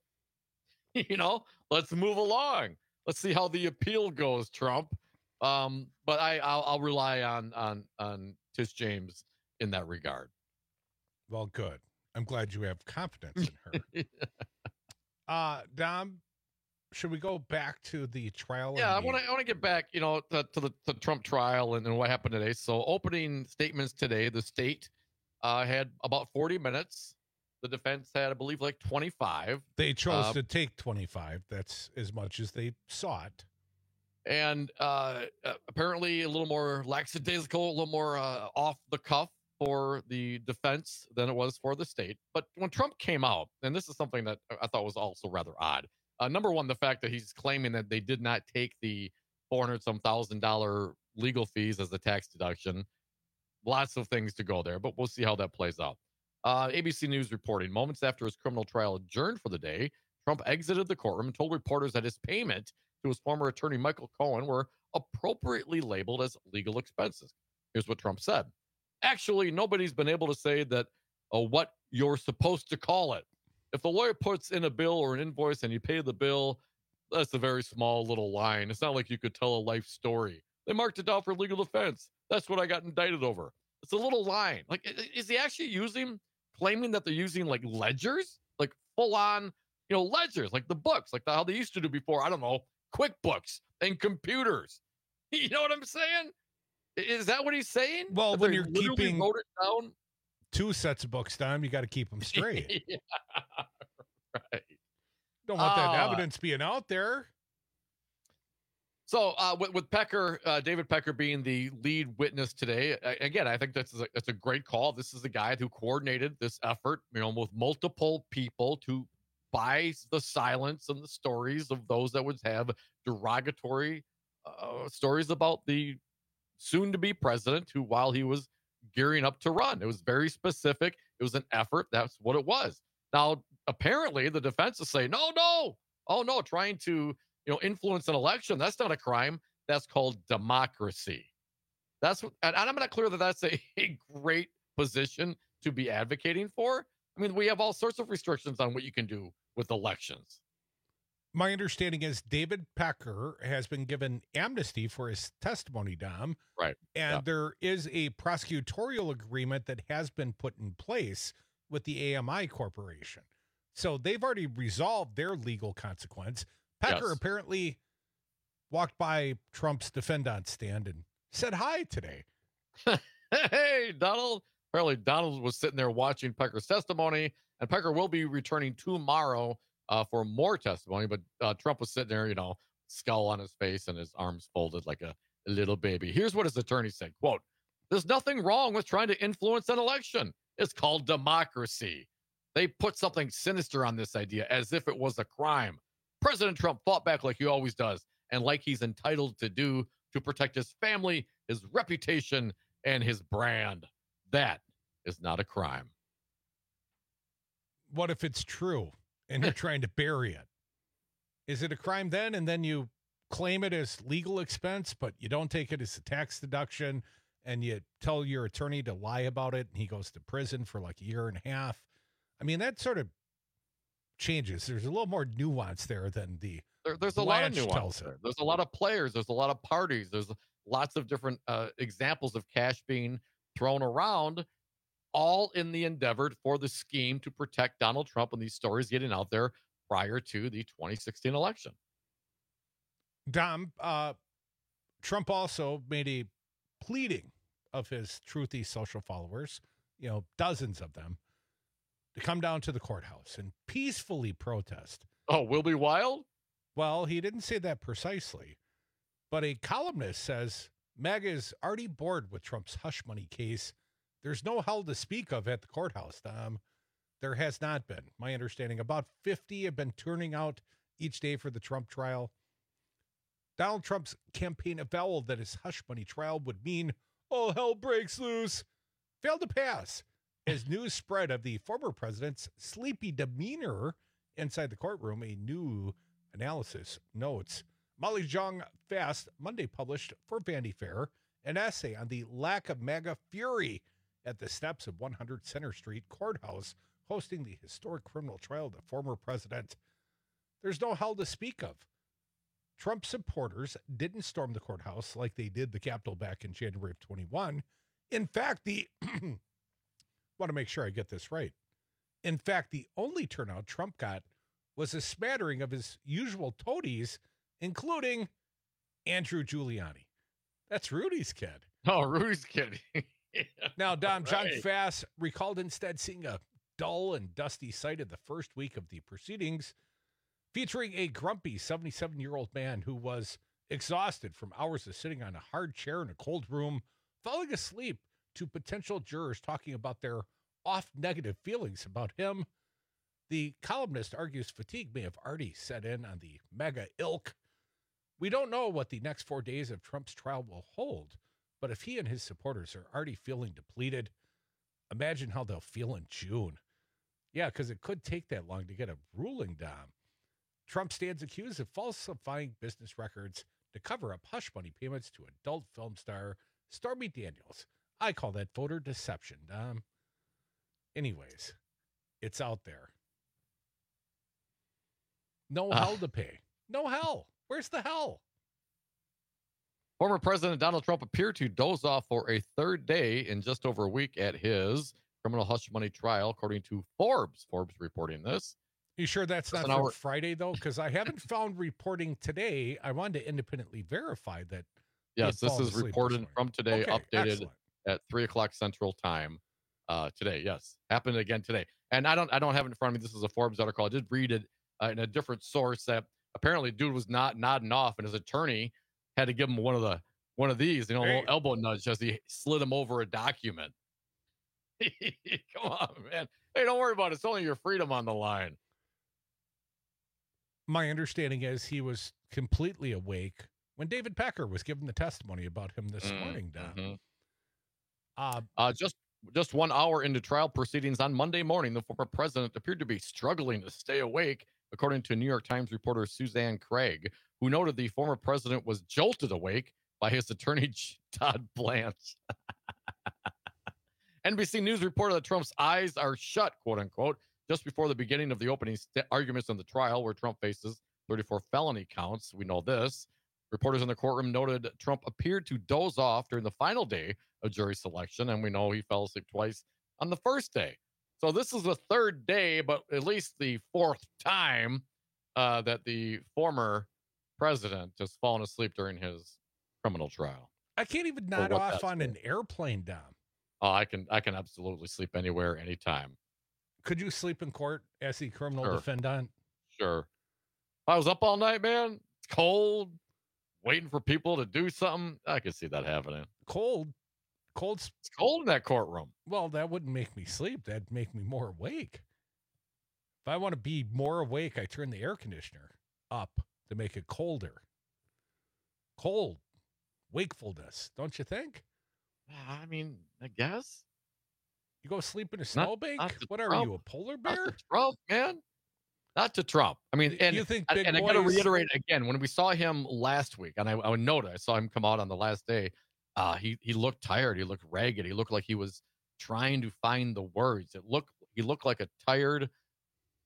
Let's move along. Let's see how the appeal goes, Trump. But I'll rely on Tish James in that regard. Well, good. I'm glad you have confidence in her. Dom, should we go back to the trial? Yeah, I want to get back, to the Trump trial and what happened today. So, opening statements today, the state had about 40 minutes. The defense had, I believe, like 25. They chose to take 25. That's as much as they sought. And apparently a little more lackadaisical, a little more off the cuff for the defense than it was for the state. But when Trump came out, and this is something that I thought was also rather odd. Number one, the fact that he's claiming that they did not take the $400,000 legal fees as a tax deduction. Lots of things to go there, but we'll see how that plays out. ABC News reporting, moments after his criminal trial adjourned for the day, Trump exited the courtroom and told reporters that his payment to his former attorney, Michael Cohen, were appropriately labeled as legal expenses. Here's what Trump said. Actually, nobody's been able to say that what you're supposed to call it. If the lawyer puts in a bill or an invoice and you pay the bill, that's a very small little line. It's not like you could tell a life story. They marked it down for legal defense. That's what I got indicted over. It's a little line. Like, is he actually claiming that they're using like ledgers, like full on, ledgers, like the books, like how they used to do before? I don't know, QuickBooks and computers. You know what I'm saying? Is that what he's saying? Well, when you're keeping wrote it down? 2 sets of books down, you got to keep them straight. Yeah, right. Don't want that evidence being out there. So with Pecker, David Pecker being the lead witness today, again, I think that's a great call. This is the guy who coordinated this effort, with multiple people to buy the silence and the stories of those that would have derogatory stories about the soon-to-be president who, while he was gearing up to run, it was very specific. It was an effort. That's what it was. Now, apparently, the defense is saying, no, trying to influence an election, that's not a crime. That's called democracy. That's what, and I'm not clear that that's a great position to be advocating for. I mean, we have all sorts of restrictions on what you can do with elections. My understanding is David Pecker has been given amnesty for his testimony, Dom. Right. And there is a prosecutorial agreement that has been put in place with the AMI Corporation. So they've already resolved their legal consequence. Pecker apparently walked by Trump's defendant stand and said hi today. Hey, Donald. Apparently, Donald was sitting there watching Pecker's testimony, and Pecker will be returning tomorrow for more testimony. But Trump was sitting there, skull on his face and his arms folded like a little baby. Here's what his attorney said, quote, "There's nothing wrong with trying to influence an election. It's called democracy. They put something sinister on this idea as if it was a crime. President Trump fought back like he always does and like he's entitled to do to protect his family, his reputation, and his brand. That is not a crime." What if it's true and you're trying to bury it? Is it a crime then? And then you claim it as legal expense, but you don't take it as a tax deduction, and you tell your attorney to lie about it, and he goes to prison for like a year and a half. I mean, that sort of changes. There's a little more nuance there than the there's a lot of Blanche nuance tells there. it. There's a lot of players. There's a lot of parties. There's lots of different examples of cash being thrown around, all in the endeavor for the scheme to protect Donald Trump and these stories getting out there prior to the 2016 election. Dom, Trump also made a pleading of his truthy social followers, dozens of them, to come down to the courthouse and peacefully protest. Oh, we'll be wild? Well, he didn't say that precisely, but a columnist says MAGA is already bored with Trump's hush money case. There's no hell to speak of at the courthouse, Dom. There has not been. My understanding, about 50 have been turning out each day for the Trump trial. Donald Trump's campaign avowal that his hush money trial would mean all hell breaks loose failed to pass as news spread of the former president's sleepy demeanor inside the courtroom. A new analysis notes Molly Jong Fast Monday published for Vanity Fair an essay on the lack of MAGA fury at the steps of 100 Center Street Courthouse hosting the historic criminal trial of the former president. There's no hell to speak of. Trump supporters didn't storm the courthouse like they did the Capitol back in January of 21. In fact, want to make sure I get this right. In fact, the only turnout Trump got was a smattering of his usual toadies, including Andrew Giuliani. That's Rudy's kid. Oh, Rudy's kid. Now, Dom, John Right. Fass recalled instead seeing a dull and dusty sight of the first week of the proceedings, featuring a grumpy 77-year-old man who was exhausted from hours of sitting on a hard chair in a cold room, falling asleep to potential jurors talking about their off-negative feelings about him. The columnist argues fatigue may have already set in on the MAGA ilk. We don't know what the next 4 days of Trump's trial will hold, but if he and his supporters are already feeling depleted, imagine how they'll feel in June. Yeah, because it could take that long to get a ruling down. Trump stands accused of falsifying business records to cover up hush money payments to adult film star Stormy Daniels. I call that voter deception, Dom. Anyways, it's out there. No hell to pay. No hell. Where's the hell? Former President Donald Trump appeared to doze off for a third day in just over a week at his criminal hush money trial, according to Forbes. Forbes reporting this. You sure that's not for Friday, though? Because I haven't found reporting today. I wanted to independently verify that. Yes, this is reported from today, Okay, updated excellent. at 3:00 Central Time today. Yes, happened again today. And I don't have it in front of me. This is a Forbes article. I did read it in a different source that apparently dude was not nodding off, and his attorney had to give him one of these, a little elbow nudge as he slid him over a document. Come on, man. Hey, don't worry about it. It's only your freedom on the line. My understanding is he was completely awake when David Packer was giving the testimony about him this morning, Don. Just 1 hour into trial proceedings on Monday morning, the former president appeared to be struggling to stay awake, according to New York Times reporter Suzanne Craig, who noted the former president was jolted awake by his attorney, Todd Blanche. NBC News reported that Trump's eyes are shut, quote unquote, just before the beginning of the opening arguments in the trial, where Trump faces 34 felony counts. We know this. Reporters in the courtroom noted Trump appeared to doze off during the final day of jury selection, and we know he fell asleep twice on the first day. So this is the third day, but at least the fourth time that the former president has fallen asleep during his criminal trial. I can't even nod off on an airplane, Dom. Oh, I can absolutely sleep anywhere, anytime. Could you sleep in court as the criminal defendant? Sure. If I was up all night, man, it's cold, waiting for people to do something, I could see that happening. It's cold in that courtroom. Well, that wouldn't make me sleep. That'd make me more awake. If I want to be more awake, I turn the air conditioner up to make it colder. Cold. Wakefulness, don't you think? I mean, I guess. You go sleep in a snowbank? What are Trump. you, a polar bear? Not to Trump, man. Not to Trump. I mean, and you think I got to reiterate again, when we saw him last week, and I would note, I saw him come out on the last day, he looked tired. He looked ragged. He looked like he was trying to find the words. He looked like a tired,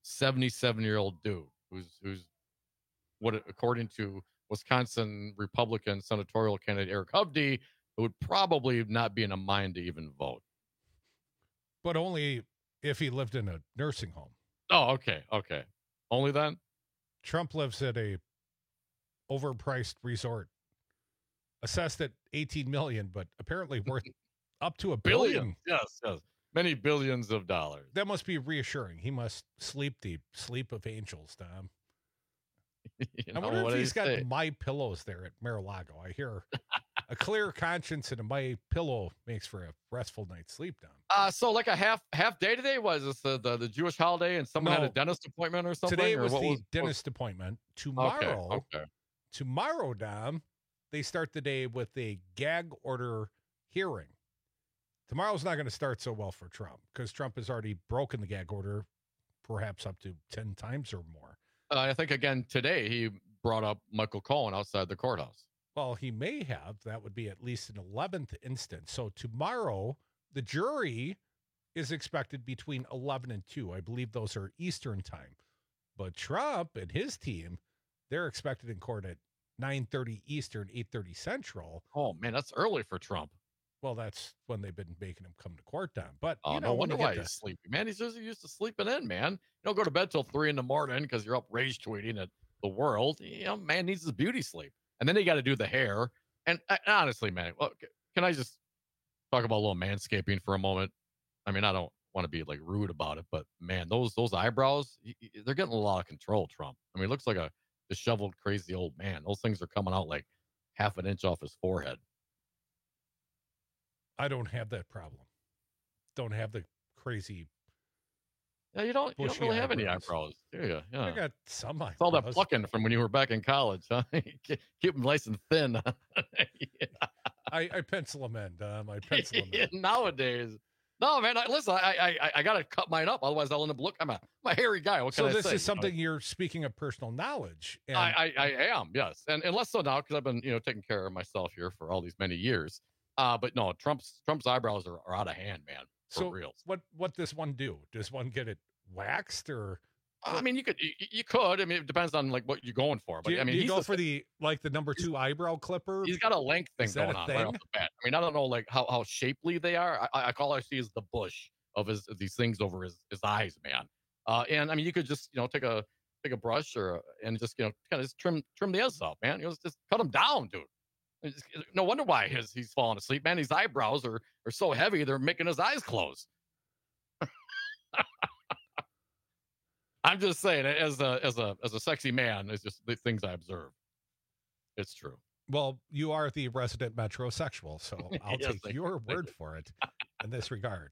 77-year-old dude who's what, according to Wisconsin Republican senatorial candidate Eric Hovde, it would probably not be in a mind to even vote. But only if he lived in a nursing home. Oh, okay. Only then? Trump lives at a overpriced resort, assessed at $18 million, but apparently worth up to $1 billion. Yes. Many billions of dollars. That must be reassuring. He must sleep the sleep of angels, Tom. I wonder if he's got My Pillows there at Mar-a-Lago. I hear a clear conscience and a My Pillow makes for a restful night's sleep, Tom. So like a half day today? Was this the Jewish holiday and someone had a dentist appointment or something? Today was the dentist appointment. Tomorrow, Dom, they start the day with a gag order hearing. Tomorrow's not going to start so well for Trump because Trump has already broken the gag order perhaps up to 10 times or more. I think, again, today he brought up Michael Cohen outside the courthouse. Well, he may have. That would be at least an 11th instance. So tomorrow, the jury is expected between 11 and 2. I believe those are Eastern time. But Trump and his team, they're expected in court at 9:30 Eastern, 8:30 Central. Oh, man, that's early for Trump. Well, that's when they've been making him come to court, Don. But no wonder why he's sleepy, man. He's just used to sleeping in, man. You don't go to bed till 3 a.m. because you're up rage tweeting at the world. Man needs his beauty sleep, and then they got to do the hair. And honestly, man, well, can I just talk about a little manscaping for a moment? I mean, I don't want to be like rude about it, but man, those eyebrows, they're getting a lot of control. Trump. I mean, he looks like a disheveled, crazy old man. Those things are coming out like half an inch off his forehead. I don't have that problem. Don't have the crazy. Yeah, you don't really have any eyebrows, do you? Yeah. I got some eyebrows. It's all that plucking from when you were back in college, huh? Keep them nice and thin. I pencil them in, Dom. I pencil them in. Nowadays. No, man, listen, I got to cut mine up. Otherwise, I'll end up I'm a hairy guy. What can I say? So this is something you're speaking of personal knowledge. And I am, yes. And less so now because I've been, taking care of myself here for all these many years. But no, Trump's eyebrows are out of hand, man. For real. What does one do? Does one get it waxed or? I mean, you could. I mean, it depends on like what you're going for. But do you go for the number 2 eyebrow clipper? He's got a length thing going on right off the bat. I mean, I don't know like how shapely they are. I all I see is the bush of these things over his eyes, man. And I mean, you could just take a brush and just kind of just trim the ends off, man. Just cut them down, dude. No wonder why he's falling asleep, man. His eyebrows are so heavy they're making his eyes close. I'm just saying, as a sexy man, it's just the things I observe. It's true. Well, you are the resident metrosexual, so I'll take your word for it in this regard.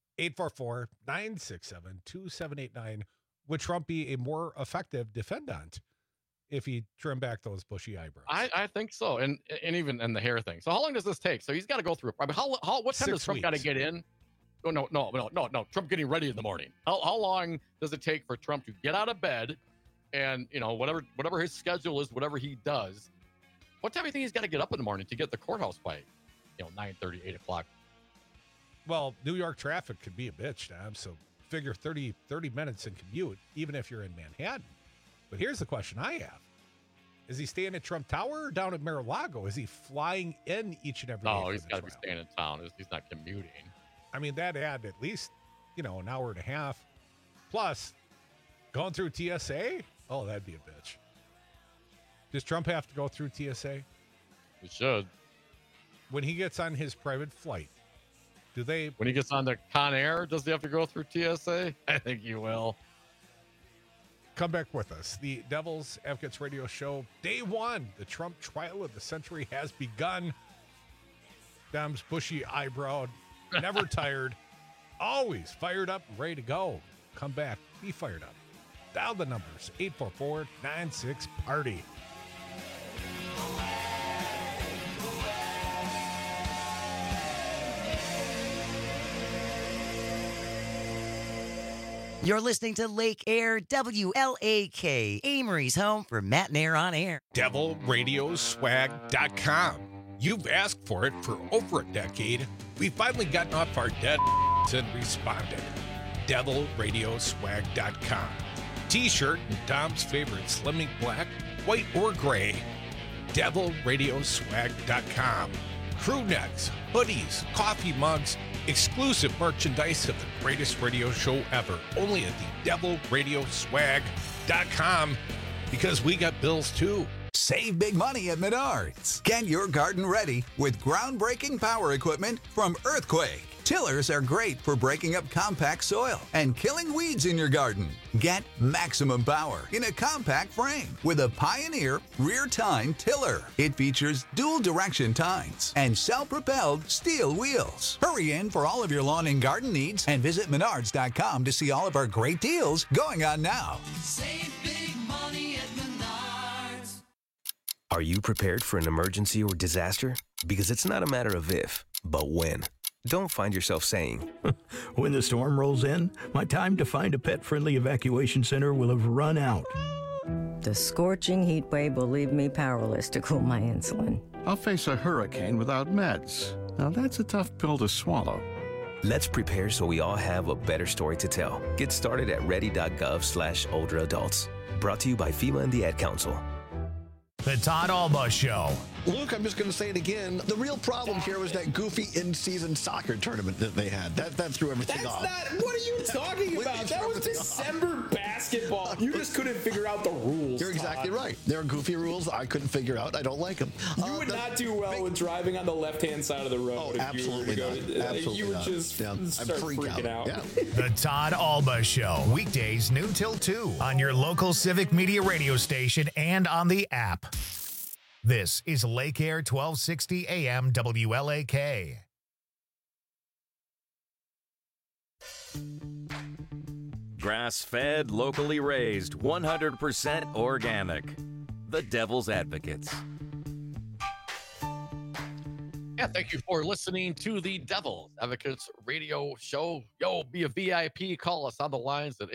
844-967-2789. Would Trump be a more effective defendant if he trimmed back those bushy eyebrows? I think so, and even the hair thing. So how long does this take? So he's got to go through. I mean, what time does Trump got to get in? Oh, no. Trump getting ready in the morning. How long does it take for Trump to get out of bed, and whatever his schedule is, whatever he does? What time do you think he's got to get up in the morning to get the courthouse by, 9:30, 8 o'clock? Well, New York traffic could be a bitch, Dom. So figure 30 minutes in commute, even if you're in Manhattan. But here's the question I have. Is he staying at Trump Tower or down at Mar-a-Lago? Is he flying in each and every day? No, he's got to be staying in town. He's not commuting. I mean, that'd add at least, an hour and a half. Plus, going through TSA? Oh, that'd be a bitch. Does Trump have to go through TSA? He should. When he gets on his private flight, when he gets on the Con Air, does he have to go through TSA? I think he will. Come back with us. The Devil's Advocates Radio Show, day 1. The Trump trial of the century has begun. Dom's bushy eyebrow, never tired, always fired up, ready to go. Come back, be fired up. Dial the numbers, 844-96-PARTY. You're listening to Lake Air, WLAK, Amory's home for Matt and Air on Air. DevilRadioswag.com. You've asked for it for over a decade. We've finally gotten off our dead and responded. DevilRadioswag.com. T-shirt in Dom's favorite Slim Ink Black, white or gray. DevilRadioswag.com. Crew necks, hoodies, coffee mugs, exclusive merchandise of the greatest radio show ever. Only at the DevilRadioswag.com, because we got bills too. Save big money at Menards. Get your garden ready with groundbreaking power equipment from Earthquake. Tillers are great for breaking up compact soil and killing weeds in your garden. Get maximum power in a compact frame with a Pioneer rear tine tiller. It features dual direction tines and self-propelled steel wheels. Hurry in for all of your lawn and garden needs and visit Menards.com to see all of our great deals going on now. Save big money at Menards. Are you prepared for an emergency or disaster? Because it's not a matter of if, but when. Don't find yourself saying, when the storm rolls in, my time to find a pet-friendly evacuation center will have run out. The scorching heat wave will leave me powerless to cool my insulin. I'll face a hurricane without meds. Now that's a tough pill to swallow. Let's prepare so we all have a better story to tell. Get started at ready.gov/older adults. Brought to you by FEMA and the Ad Council. The Todd Alba Show. Luke, I'm just going to say it again. The real problem here was that goofy in-season soccer tournament that they had. That threw everything off. What are you talking about? That was December basketball. You just couldn't figure out the rules. You're exactly right. There are goofy rules I couldn't figure out. I don't like them. You would not do well with driving on the left-hand side of the road. Oh, absolutely not. Absolutely you would not. just start freaking out. Yeah. The Todd Alba Show. Weekdays noon till 2 on your local Civic Media radio station and on the app. This is Lake Air 1260 AM WLAK. Grass-fed, locally raised, 100% organic. The Devil's Advocates. Yeah, thank you for listening to the Devil's Advocates radio show. Yo, be a VIP. Call us on the lines at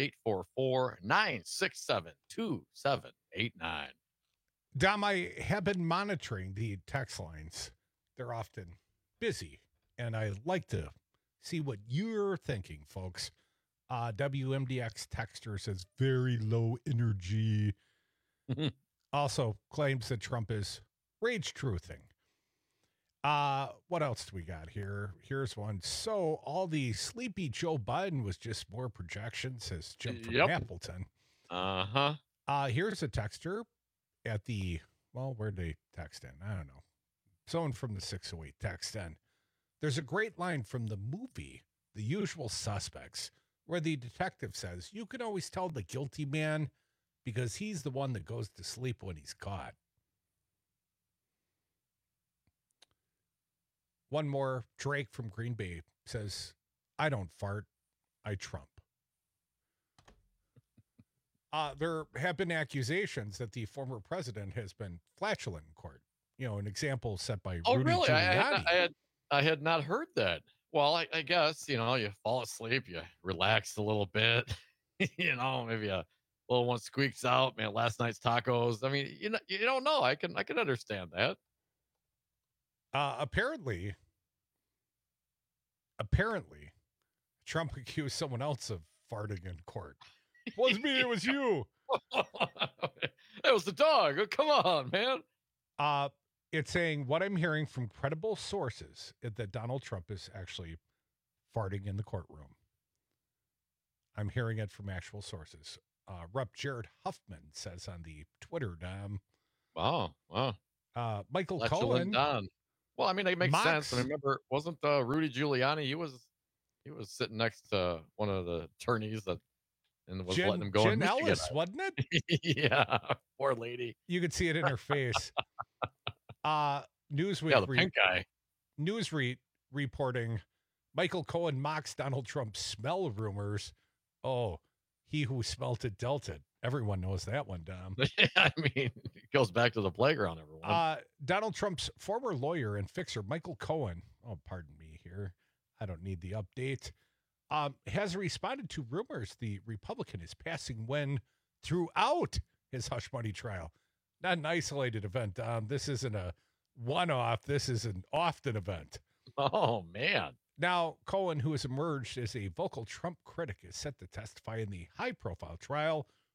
844-967-2789. Dom, I have been monitoring the text lines. They're often busy, and I like to see what you're thinking, folks. WMDX texter says very low energy. Also claims that Trump is rage truthing. What else do we got here? Here's one. So all the sleepy Joe Biden was just more projection, says Jim from Appleton. Here's a texter at the, well, where'd they text in? I don't know. Someone from the 608 text in. There's a great line from the movie, The Usual Suspects, where the detective says, you can always tell the guilty man because he's the one that goes to sleep when he's caught. One more, Drake from Green Bay says, I don't fart, I Trump. There have been accusations that the former president has been flatulent in court. You know, an example set by Rudy really? Giuliani. I had not heard that. Well, I guess, you know, you fall asleep, you relax a little bit, you know, maybe a little one squeaks out, man, last night's tacos. I mean, you don't know. I can understand that. Apparently, Trump accused someone else of farting in court. It wasn't me, it was you. It was the dog. Oh, come on, man. It's saying what I'm hearing from credible sources is that Donald Trump is actually farting in the courtroom. I'm hearing it from actual sources. Rep. Jared Huffman says on the Twitter, Dom. Wow. Michael Flatulent Cohen. Don. Well, I mean, it makes Mox. sense. I remember, wasn't Rudy Giuliani? He was sitting next to one of the attorneys that and was letting him go. Jen Ellis, wasn't it? Yeah, poor lady. You could see it in her face. Newsweek. Yeah, the pink guy. Newsweek reporting Michael Cohen mocks Donald Trump's smell rumors. Oh, he who smelt it dealt it. Everyone knows that one, Dom. I mean, it goes back to the playground, everyone. Donald Trump's former lawyer and fixer, Michael Cohen, oh, pardon me here, I don't need the update, has responded to rumors the Republican is passing when throughout his hush money trial. Not an isolated event, Dom. This isn't a one-off. This is an often event. Oh, man. Now, Cohen, who has emerged as a vocal Trump critic, is set to testify in the high-profile trial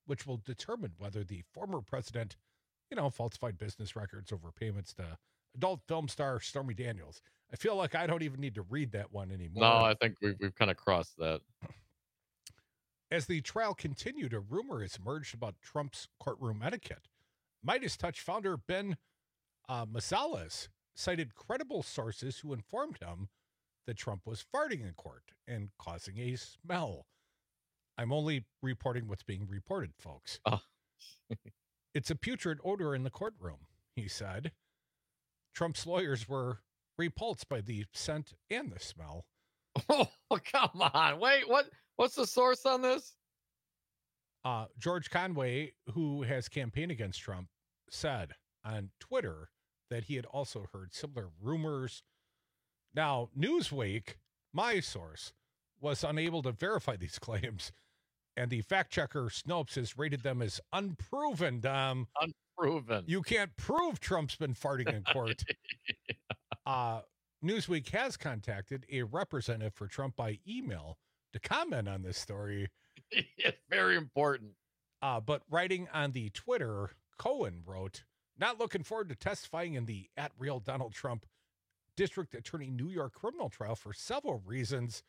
which will determine whether the former president, falsified business records over payments to adult film star Stormy Daniels. I feel like I don't even need to read that one anymore. No, I think we've kind of crossed that. As the trial continued, a rumor has emerged about Trump's courtroom etiquette. Midas Touch founder Ben Masales cited credible sources who informed him that Trump was farting in court and causing a smell. I'm only reporting what's being reported, folks. Oh. It's a putrid odor in the courtroom, he said. Trump's lawyers were repulsed by the scent and the smell. Oh, come on. Wait, what's the source on this? George Conway, who has campaigned against Trump, said on Twitter that he had also heard similar rumors. Now, Newsweek, my source, was unable to verify these claims, and the fact checker Snopes has rated them as unproven, Dom. Unproven. You can't prove Trump's been farting in court. Newsweek has contacted a representative for Trump by email to comment on this story. It's very important. But writing on the Twitter, Cohen wrote, "Not looking forward to testifying in the @real Donald Trump District Attorney New York criminal trial for several reasons.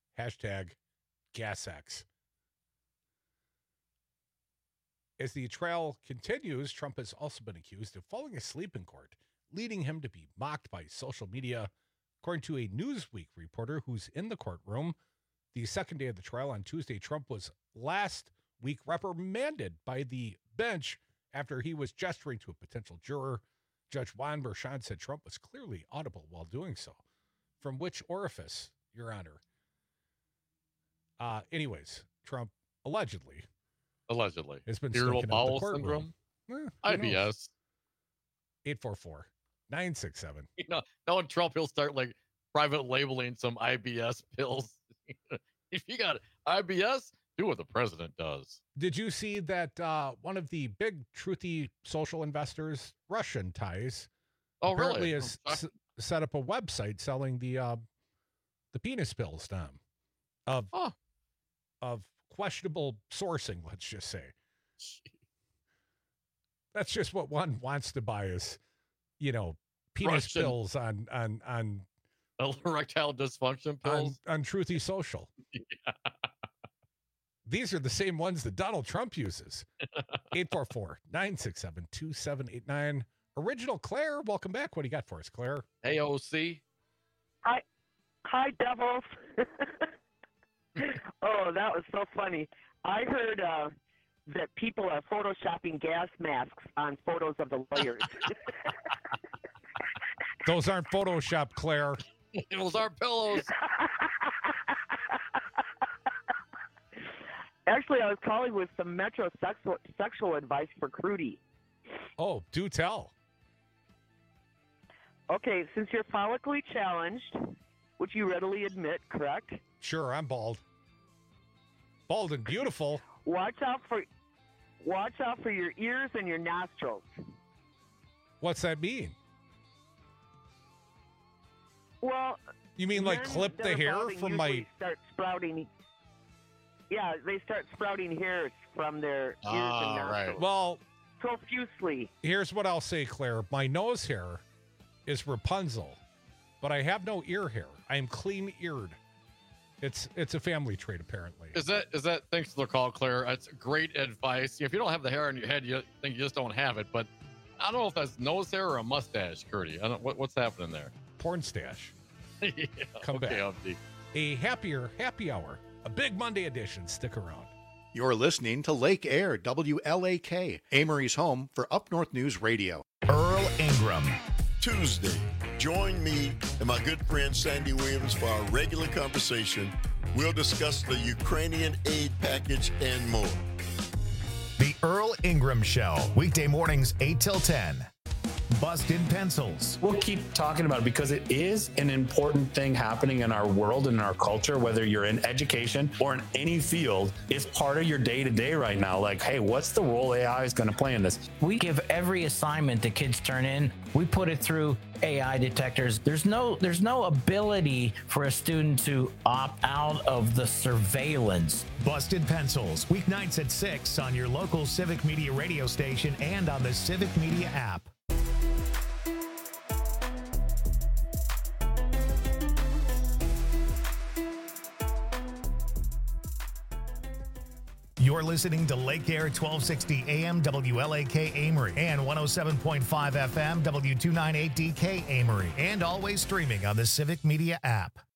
#GasX." As the trial continues, Trump has also been accused of falling asleep in court, leading him to be mocked by social media. According to a Newsweek reporter who's in the courtroom, the second day of the trial on Tuesday, Trump was last week reprimanded by the bench after he was gesturing to a potential juror. Judge Juan Bershon said Trump was clearly audible while doing so. From which orifice, Your Honor? Anyways, Trump allegedly has been irritable stinking up bowel the courtroom. syndrome. IBS. 844-967. Knowing Trump, he'll start like private labeling some IBS pills. If you got IBS, do what the president does. Did you see that one of the big truthy social investors, Russian ties, apparently has set up a website selling the penis pills, Tom, of questionable sourcing, let's just say. That's just what one wants to buy is, penis Russian pills on erectile dysfunction pills on Truthy Social. Yeah. These are the same ones that Donald Trump uses. 844-967-2789. Original Claire, welcome back. What do you got for us, Claire? Hey, OC. Hi, devils. Oh, that was so funny. I heard that people are photoshopping gas masks on photos of the lawyers. Those aren't Photoshop, Claire. Those are pillows. Actually, I was calling with some metrosexual advice for Crudy. Oh, do tell. Okay, since you're follically challenged, which you readily admit, correct? Sure, I'm bald. Bald and beautiful. Watch out for your ears and your nostrils. What's that mean? Well, you mean like clip the hair from my... Start sprouting. Yeah, they start sprouting hairs from their ears and nostrils. Right. Well, profusely. Here's what I'll say, Claire. My nose hair is Rapunzel, but I have no ear hair. I am clean-eared. It's a family trait, apparently. Is that thanks for the call, Claire? That's great advice. If you don't have the hair on your head, you think you just don't have it. But I don't know if that's nose hair or a mustache, Curdy. I don't. What's happening there? Porn stash. Yeah, Come back. Update. A happier happy hour. A big Monday edition. Stick around. You're listening to Lake Air, WLAK, Amory's home for Up North News Radio. Earl Ingram. Tuesday, join me and my good friend Sandy Williams for our regular conversation. We'll discuss the Ukrainian aid package and more. The Earl Ingram Show, weekday mornings 8 till 10. Busted Pencils. We'll keep talking about it because it is an important thing happening in our world and in our culture, whether you're in education or in any field. It's part of your day-to-day right now. Like, hey, what's the role AI is going to play in this? We give every assignment the kids turn in, we put it through AI detectors. There's no ability for a student to opt out of the surveillance. Busted Pencils, weeknights at 6 on your local Civic Media radio station and on the Civic Media app. You're listening to Lake Air 1260 AM WLAK Amory and 107.5 FM W298DK Amory, and always streaming on the Civic Media app.